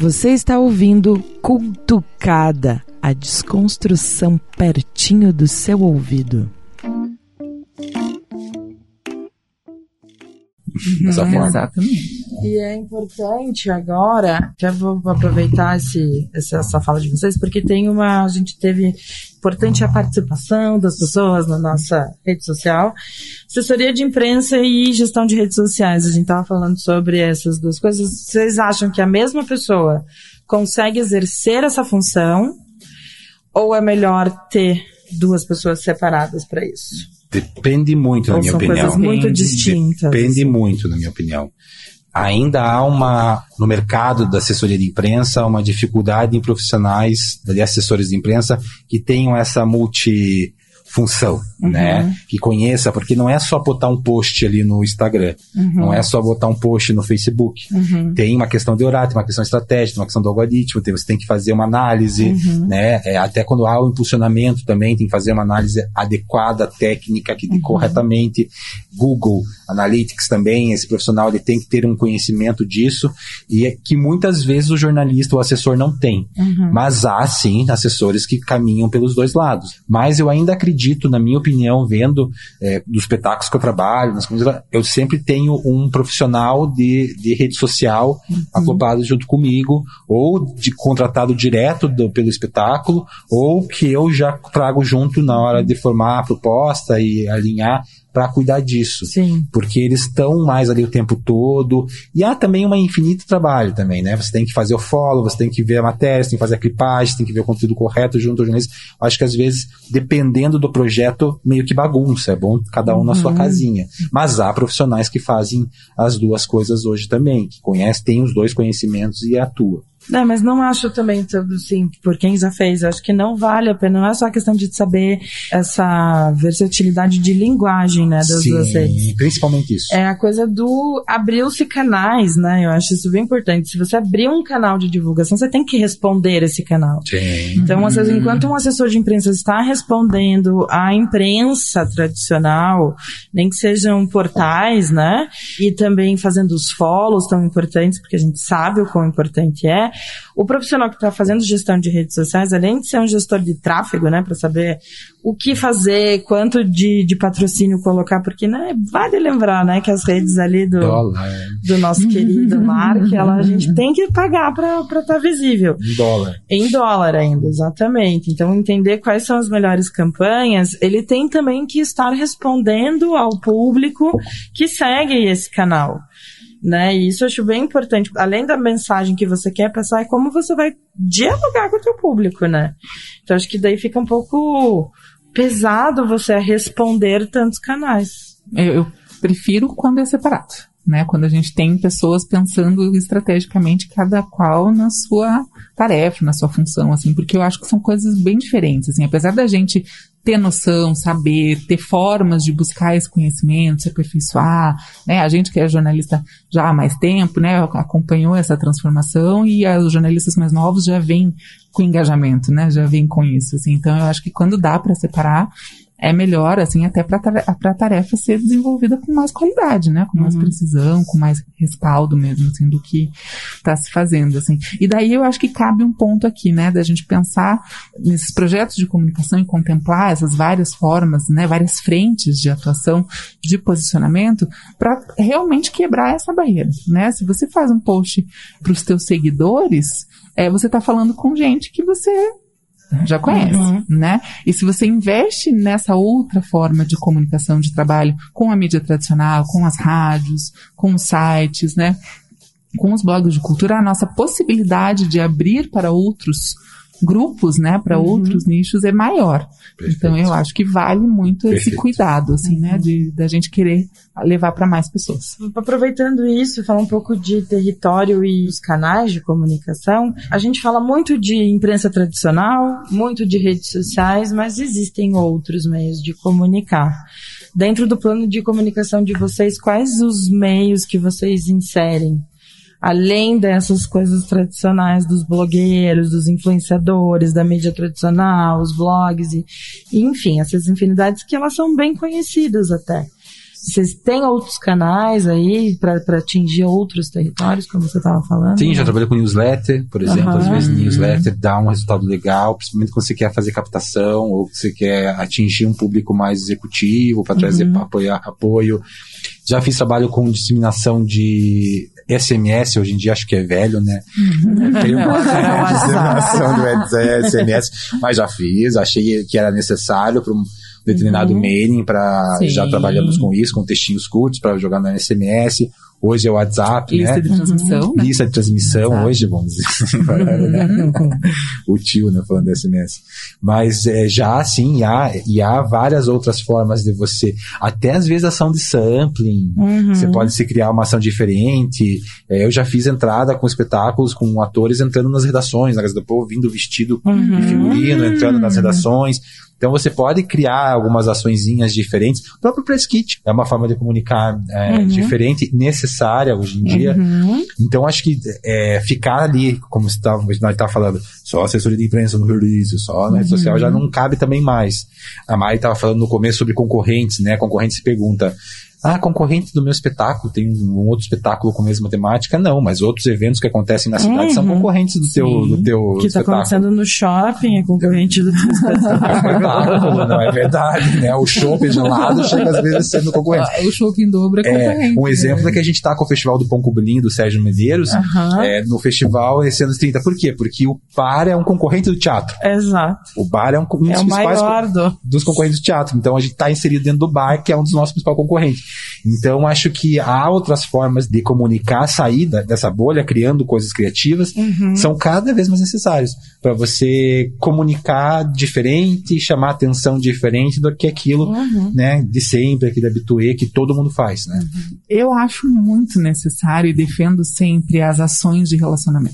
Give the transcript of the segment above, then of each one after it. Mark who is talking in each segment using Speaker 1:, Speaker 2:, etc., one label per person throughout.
Speaker 1: Você está ouvindo Cutucada, a desconstrução pertinho do seu ouvido.
Speaker 2: Exatamente.
Speaker 1: E é importante agora, já vou aproveitar essa fala de vocês, porque a gente teve importante a participação das pessoas na nossa rede social, assessoria de imprensa e gestão de redes sociais. A gente estava falando sobre essas duas coisas. Vocês acham que a mesma pessoa consegue exercer essa função ou é melhor ter duas pessoas separadas para isso?
Speaker 3: Depende muito, na minha opinião.
Speaker 1: São coisas muito distintas.
Speaker 3: Depende muito, na minha opinião. Ainda há no mercado da assessoria de imprensa, uma dificuldade em profissionais de assessores de imprensa que tenham essa multifunção, né? Que conheça, porque não é só botar um post ali no Instagram, não é só botar um post no Facebook. Tem uma questão de horário, tem uma questão estratégica, tem uma questão do algoritmo, você tem que fazer uma análise, né? Até quando há o impulsionamento também, tem que fazer uma análise adequada, técnica, que corretamente. Google Analytics também, esse profissional ele tem que ter um conhecimento disso, e é que muitas vezes o jornalista, o assessor não tem. Mas há sim assessores que caminham pelos dois lados. Mas eu ainda acredito, na minha opinião, vendo dos espetáculos que eu trabalho, eu sempre tenho um profissional de rede social acoplado junto comigo, ou contratado direto pelo espetáculo, ou que eu já trago junto na hora de formar a proposta e alinhar, para cuidar disso.
Speaker 1: Sim.
Speaker 3: Porque eles estão mais ali o tempo todo. E há também uma infinito trabalho também, né? Você tem que fazer o follow, você tem que ver a matéria, você tem que fazer a clipagem, você tem que ver o conteúdo correto junto ao jornalista. Acho que às vezes, dependendo do projeto, meio que bagunça. É bom cada um na sua casinha. Mas há profissionais que fazem as duas coisas hoje também, que têm os dois conhecimentos e atuam.
Speaker 1: Não, mas não acho também, assim, por quem já fez, acho que não vale a pena, não é só a questão de saber essa versatilidade de linguagem, né, das duas redes.
Speaker 3: Sim, principalmente isso.
Speaker 1: É a coisa do abrir-se canais, né, eu acho isso bem importante. Se você abrir um canal de divulgação, você tem que responder esse canal.
Speaker 3: Sim.
Speaker 1: Então, às vezes, enquanto um assessor de imprensa está respondendo à imprensa tradicional, nem que sejam portais, né, e também fazendo os follows tão importantes, porque a gente sabe o quão importante é, o profissional que está fazendo gestão de redes sociais, além de ser um gestor de tráfego, né, para saber o que fazer, quanto de patrocínio colocar, porque, né, vale lembrar, né, que as redes ali do nosso querido Mark, a gente tem que pagar para estar visível.
Speaker 3: Em dólar.
Speaker 1: Em dólar ainda, exatamente. Então, entender quais são as melhores campanhas, ele tem também que estar respondendo ao público que segue esse canal. Né? E isso eu acho bem importante. Além da mensagem que você quer passar, é como você vai dialogar com o teu público, né? Então acho que daí fica um pouco pesado você responder tantos canais.
Speaker 2: Eu prefiro quando é separado, né? Quando a gente tem pessoas pensando estrategicamente cada qual na sua tarefa, na sua função, assim, porque eu acho que são coisas bem diferentes, assim, apesar da gente ter noção, saber, ter formas de buscar esse conhecimento, se aperfeiçoar, né? A gente que é jornalista já há mais tempo, né, acompanhou essa transformação, e os jornalistas mais novos já vêm com engajamento, né, já vêm com isso, assim. Então eu acho que quando dá para separar, é melhor, assim, até para a tarefa ser desenvolvida com mais qualidade, né? Com mais precisão, com mais respaldo mesmo, assim, do que está se fazendo, assim. E daí eu acho que cabe um ponto aqui, né? Da gente pensar nesses projetos de comunicação e contemplar essas várias formas, né? Várias frentes de atuação, de posicionamento, para realmente quebrar essa barreira, né? Se você faz um post para os teus seguidores, você está falando com gente que você já conhece, né? E se você investe nessa outra forma de comunicação, de trabalho com a mídia tradicional, com as rádios, com os sites, né? Com os blogs de cultura, a nossa possibilidade de abrir para outros grupos, né? Para outros nichos é maior. Perfeito. Então eu acho que vale muito esse cuidado, assim, né? Da gente querer levar para mais pessoas.
Speaker 1: Aproveitando isso, falar um pouco de território e os canais de comunicação. A gente fala muito de imprensa tradicional, muito de redes sociais, mas existem outros meios de comunicar. Dentro do plano de comunicação de vocês, quais os meios que vocês inserem? Além dessas coisas tradicionais dos blogueiros, dos influenciadores, da mídia tradicional, os blogs, e enfim, essas infinidades que elas são bem conhecidas até. Vocês têm outros canais aí para atingir outros territórios, como você estava falando?
Speaker 3: Sim, já trabalhei com newsletter, por exemplo. Às vezes newsletter dá um resultado legal, principalmente quando você quer fazer captação ou você quer atingir um público mais executivo para trazer apoio. Já fiz trabalho com disseminação de SMS, hoje em dia acho que é velho, né? Tem uma disseminação do SMS, mas já fiz, achei que era necessário para um determinado mailing, já trabalhamos com isso, com textinhos curtos para jogar no SMS. Hoje é o WhatsApp,
Speaker 2: lista de transmissão, né?
Speaker 3: Lista de transmissão, WhatsApp. Hoje, vamos dizer, o tio, né, falando de SMS. Mas já, sim, há várias outras formas de você, até às vezes ação de sampling, você pode se criar uma ação diferente. Eu já fiz entrada com espetáculos, com atores entrando nas redações, na Casa do Povo, vindo vestido de figurino, entrando nas redações. Então você pode criar algumas açõezinhas diferentes. O próprio press kit é uma forma de comunicar diferente, necessária hoje em dia. Então acho que ficar ali, como nós tá falando, só assessoria de imprensa no release, só na rede social já não cabe também mais. A Mari estava falando no começo sobre concorrentes, né? Concorrente se pergunta: concorrente do meu espetáculo, tem um outro espetáculo com a mesma temática? Não, mas outros eventos que acontecem na cidade são concorrentes do teu
Speaker 1: que está acontecendo no shopping é concorrente do teu espetáculo.
Speaker 3: Não é verdade, né? O shopping gelado chega às vezes sendo concorrente.
Speaker 2: O shopping dobro é concorrente.
Speaker 3: Um exemplo é que a gente está com o Festival do Pão com Bolinho, do Sérgio Medeiros, no festival esse ano 30. Por quê? Porque o bar é um concorrente do teatro.
Speaker 1: Exato.
Speaker 3: O bar é um dos principais dos concorrentes do teatro. Então a gente está inserido dentro do bar, que é um dos nossos principais concorrentes. Então, acho que há outras formas de comunicar, sair dessa bolha, criando coisas criativas, são cada vez mais necessários para você comunicar diferente, chamar atenção diferente do que aquilo, né, de sempre, aquele habitué que todo mundo faz, né?
Speaker 2: Eu acho muito necessário e defendo sempre as ações de relacionamento,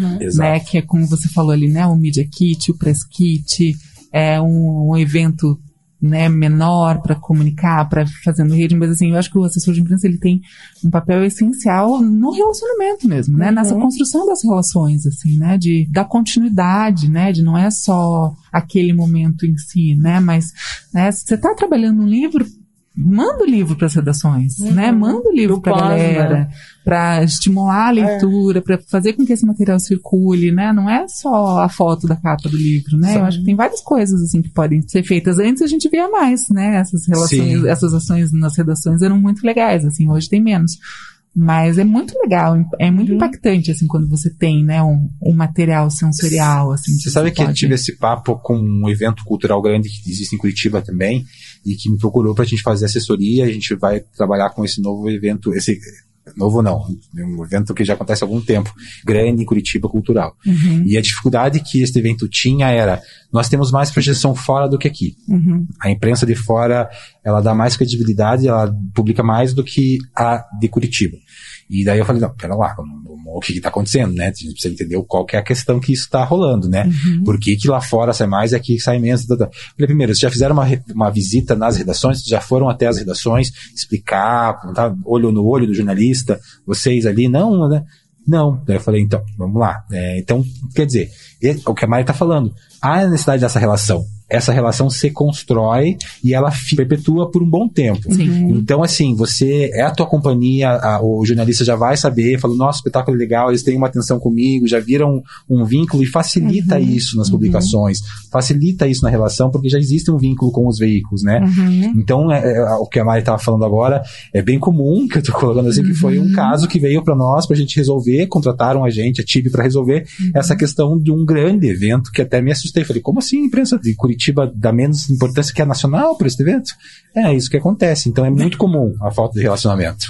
Speaker 2: né, que é como você falou ali, né, o Media Kit, o Press Kit, é um evento, né, menor para comunicar, para fazer no rede, mas assim, eu acho que o assessor de imprensa ele tem um papel essencial no relacionamento mesmo, né, nessa construção das relações, assim, né, da continuidade, né, de não é só aquele momento em si, né, mas, né, se você tá trabalhando um livro, manda o livro para as redações, né? Manda o livro para a galera, para estimular a leitura, para fazer com que esse material circule, né? Não é só a foto da capa do livro, né? Eu acho que tem várias coisas assim que podem ser feitas. Antes a gente via mais, né? Essas relações, essas ações nas redações eram muito legais, assim, hoje tem menos. Mas é muito legal, é muito impactante, assim, quando você tem, né, um material sensorial, assim.
Speaker 3: Você sabe que eu tive esse papo com um evento cultural grande que existe em Curitiba também, e que me procurou pra gente fazer assessoria. A gente vai trabalhar com esse novo evento, novo não, um evento que já acontece há algum tempo, grande em Curitiba, cultural. E a dificuldade que este evento tinha era, nós temos mais projeção fora do que aqui. A imprensa de fora, ela dá mais credibilidade, ela publica mais do que a de Curitiba. E daí eu falei, não, pera lá, o que está acontecendo, né? A gente precisa entender qual que é a questão que isso está rolando, né? Por que lá fora sai mais e aqui sai menos? Falei, primeiro, vocês já fizeram uma visita nas redações? Já foram até as redações explicar, tá, olho no olho do jornalista, vocês ali? Não, né? Não. Daí eu falei, então, vamos lá. Então, quer dizer, o que a Mari está falando, há necessidade dessa relação. Essa relação se constrói e ela perpetua por um bom tempo. Então, assim, você é a tua companhia, o jornalista já vai saber, fala, nossa, espetáculo é legal, eles têm uma atenção comigo, já viram um vínculo, e facilita isso nas publicações, facilita isso na relação, porque já existe um vínculo com os veículos, né? Então, o que a Mari estava falando agora é bem comum, que eu estou colocando assim, que foi um caso que veio para nós, para a gente resolver, contrataram a gente, a TIB, para resolver essa questão de um grande evento, que até me assustei. Falei, como assim a imprensa de Curitiba dá menos importância que a nacional para esse evento? É isso que acontece. Então é muito comum a falta de relacionamento.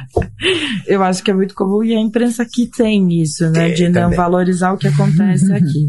Speaker 1: Eu acho que é muito comum, e a imprensa aqui tem isso, né? De não valorizar o que acontece aqui.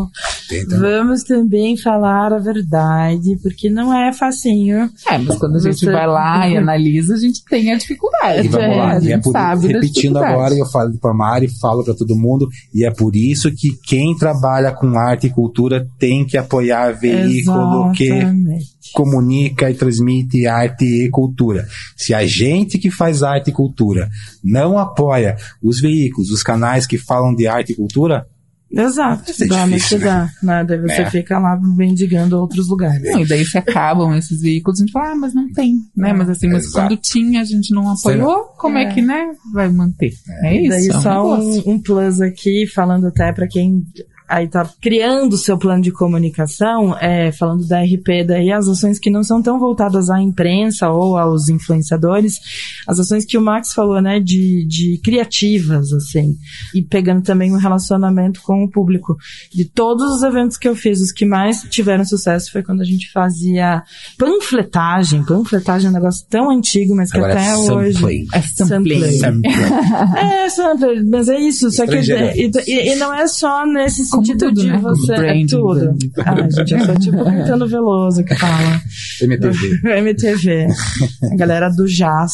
Speaker 1: Vamos também falar a verdade, porque não é facinho.
Speaker 2: Mas quando a gente vai lá e analisa, a gente tem a dificuldade.
Speaker 3: E vamos lá, e é por, repetindo agora, eu falo para a Mari, falo para todo mundo, e é por isso que quem trabalha com arte e cultura tem que apoiar veículo que comunica e transmite arte e cultura. Se a gente que faz arte e cultura não apoia os veículos, os canais que falam de arte e cultura,
Speaker 1: Exato, dá,
Speaker 3: difícil,
Speaker 1: dá, né? Daí você fica lá mendigando outros lugares.
Speaker 2: Não, e daí se acabam esses veículos, a gente fala, mas não tem, né? Mas assim, mas quando tinha, a gente não apoiou, como é que, né, vai manter? É isso.
Speaker 1: Daí só um plus aqui, falando até pra quem aí tá criando o seu plano de comunicação, falando da RP, daí as ações que não são tão voltadas à imprensa ou aos influenciadores, as ações que o Max falou, né, de criativas, assim, e pegando também um relacionamento com o público. De todos os eventos que eu fiz, os que mais tiveram sucesso foi quando a gente fazia panfletagem. Panfletagem é um negócio tão antigo, mas que
Speaker 3: agora
Speaker 1: até hoje...
Speaker 2: É sampling.
Speaker 1: Sampling, mas é isso, só que e não é só nesse sentido
Speaker 2: tudo,
Speaker 1: de
Speaker 2: né?
Speaker 1: você...
Speaker 2: Branding,
Speaker 1: é tudo. Gente, eu sou tipo Caetano Veloso que fala. MTV. A galera do jazz.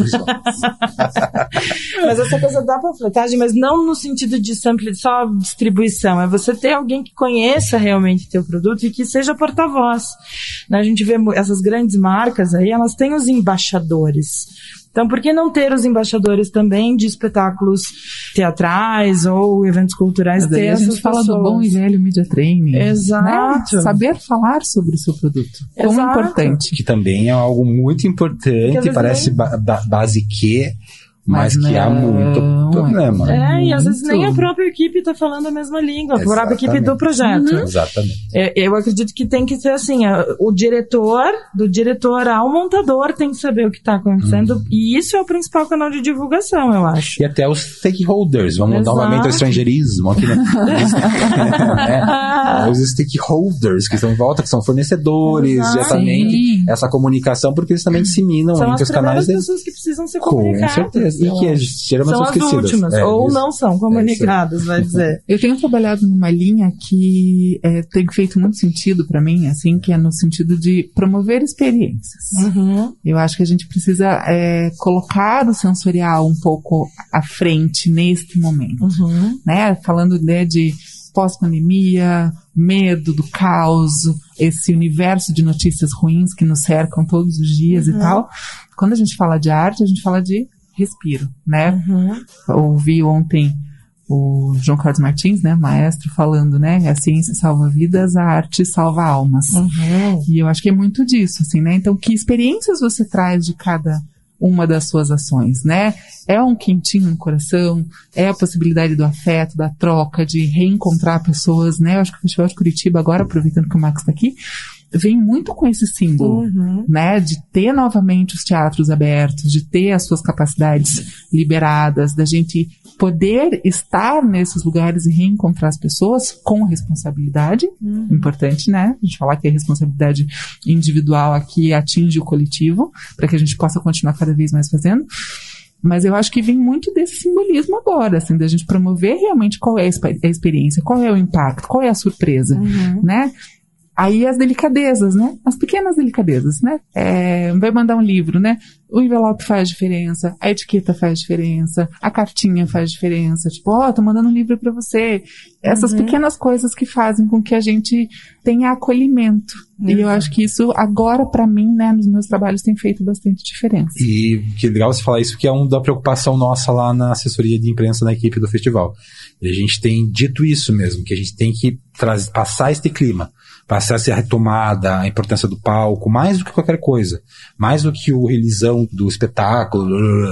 Speaker 1: Mas essa coisa da panfletagem, mas não no sentido de só distribuição, é você ter alguém que conheça realmente teu produto e que seja porta-voz. Né? A gente vê essas grandes marcas aí, elas têm os embaixadores. Então, por que não ter os embaixadores também de espetáculos teatrais ou eventos culturais?
Speaker 2: Mas a gente fala do bom e velho media training.
Speaker 1: Exato.
Speaker 2: Né? Saber falar sobre o seu produto. Como importante.
Speaker 3: Que também é algo muito importante, parece basique, mas que há muito problema.
Speaker 1: E às vezes nem a própria equipe está falando a mesma língua, a própria equipe do projeto.
Speaker 3: Exatamente.
Speaker 1: Eu acredito que tem que ser assim, o diretor, do diretor ao montador tem que saber o que está acontecendo, e isso é o principal canal de divulgação, eu acho.
Speaker 3: E até os stakeholders, vamos novamente ao estrangeirismo aqui, né? Os stakeholders que estão em volta, que são fornecedores, diretamente, essa comunicação, porque eles também disseminam entre os canais.
Speaker 1: São as pessoas que precisam ser comunicadas.
Speaker 3: Com certeza. E que geralmente são esquecidas. Últimas,
Speaker 1: ou não são comunicadas, vai dizer.
Speaker 2: Eu tenho trabalhado numa linha que tem feito muito sentido para mim, assim, que é no sentido de promover experiências. Eu acho que a gente precisa colocar o sensorial um pouco à frente neste momento, né? Falando de pós-pandemia, medo do caos, esse universo de notícias ruins que nos cercam todos os dias e tal. Quando a gente fala de arte, a gente fala de respiro, né? Ouvi ontem o João Carlos Martins, né, maestro, falando, né, a ciência salva vidas, a arte salva almas. E eu acho que é muito disso, assim, né? Então, que experiências você traz de cada uma das suas ações, né? É um quentinho no coração, é a possibilidade do afeto, da troca, de reencontrar pessoas, né? Eu acho que o Festival de Curitiba, agora, aproveitando que o Max está aqui, vem muito com esse símbolo, né, de ter novamente os teatros abertos, de ter as suas capacidades liberadas, da gente poder estar nesses lugares e reencontrar as pessoas com responsabilidade, importante, né, a gente falar que a responsabilidade individual aqui atinge o coletivo, para que a gente possa continuar cada vez mais fazendo. Mas eu acho que vem muito desse simbolismo agora, assim, da gente promover realmente qual é a experiência, qual é o impacto, qual é a surpresa, né? Aí as delicadezas, né? As pequenas delicadezas, né? Vai mandar um livro, né? O envelope faz diferença, a etiqueta faz diferença, a cartinha faz diferença. Tipo, tô mandando um livro pra você. Essas pequenas coisas que fazem com que a gente tenha acolhimento. E eu acho que isso, agora, pra mim, né, nos meus trabalhos, tem feito bastante diferença.
Speaker 3: E que legal você falar isso, porque é uma da preocupação nossa lá na assessoria de imprensa na equipe do festival. E a gente tem dito isso mesmo, que a gente tem que passar este clima, passar essa retomada, a importância do palco, mais do que qualquer coisa, mais do que o realizão do espetáculo.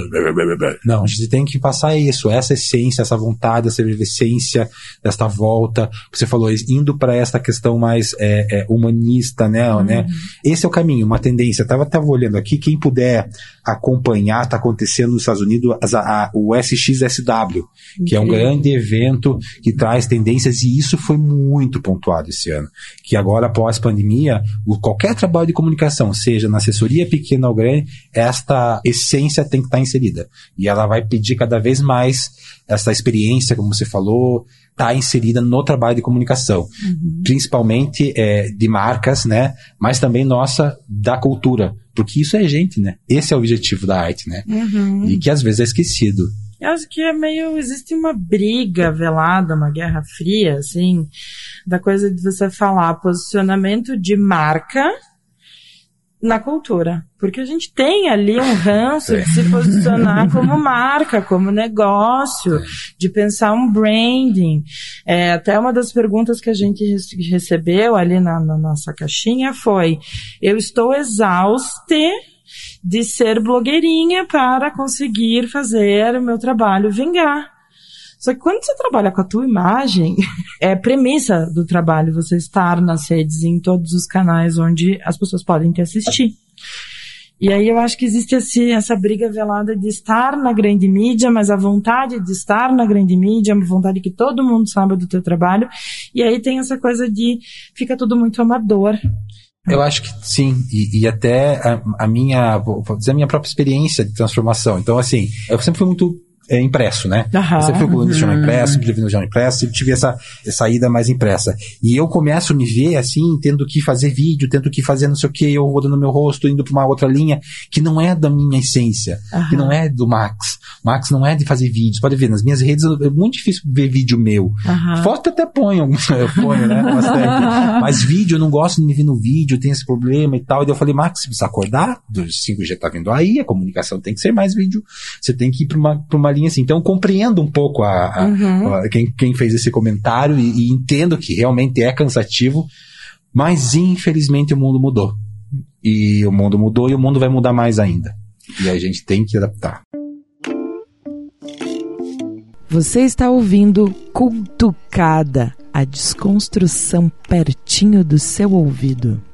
Speaker 3: Não, a gente tem que passar isso, essa essência, essa vontade, essa efervescência desta volta, que você falou, indo para essa questão mais humanista, né? Esse é o caminho, uma tendência. Estava olhando aqui, quem puder acompanhar, está acontecendo nos Estados Unidos, o SXSW, que é um grande evento que traz tendências, e isso foi muito pontuado esse ano, que agora, após a pandemia, qualquer trabalho de comunicação, seja na assessoria pequena ou grande, esta essência tem que estar inserida. E ela vai pedir cada vez mais essa experiência, como você falou, está inserida no trabalho de comunicação. Principalmente de marcas, né? Mas também nossa, da cultura. Porque isso é gente, né? Esse é o objetivo da arte, né? E que às vezes é esquecido.
Speaker 1: Eu acho que existe uma briga velada, uma guerra fria, assim, da coisa de você falar posicionamento de marca na cultura, porque a gente tem ali um ranço de se posicionar como marca, como negócio, de pensar um branding. Até uma das perguntas que a gente recebeu ali na nossa caixinha foi: eu estou exausta de ser blogueirinha para conseguir fazer o meu trabalho vingar. Só que quando você trabalha com a tua imagem, é premissa do trabalho você estar nas redes, em todos os canais onde as pessoas podem te assistir. E aí eu acho que existe essa briga velada de estar na grande mídia, mas a vontade de estar na grande mídia, a vontade que todo mundo saiba do teu trabalho, e aí tem essa coisa de fica tudo muito amador.
Speaker 3: Eu acho que sim, e até vou dizer a minha própria experiência de transformação. Então, assim, eu sempre fui muito impresso, né? Eu sempre fui colunista de jornal impresso, sempre tive no jornal impresso, sempre tive essa ida mais impressa. E eu começo a me ver, assim, tendo que fazer vídeo, tendo que fazer não sei o que, eu rodando meu rosto, indo pra uma outra linha, que não é da minha essência, que não é do Max. Max não é de fazer vídeos. Pode ver, nas minhas redes é muito difícil ver vídeo meu. Foto até ponho, né? Bastante. Mas vídeo, eu não gosto de me ver no vídeo, tem esse problema e tal. E daí eu falei, Max, você precisa acordar, do 5G tá vindo aí, a comunicação tem que ser mais vídeo, você tem que ir pra uma linha assim. Então eu compreendo um pouco quem fez esse comentário e entendo que realmente é cansativo, mas infelizmente o mundo mudou. E o mundo mudou e o mundo vai mudar mais ainda. E a gente tem que adaptar.
Speaker 1: Você está ouvindo Cutucada, a desconstrução pertinho do seu ouvido.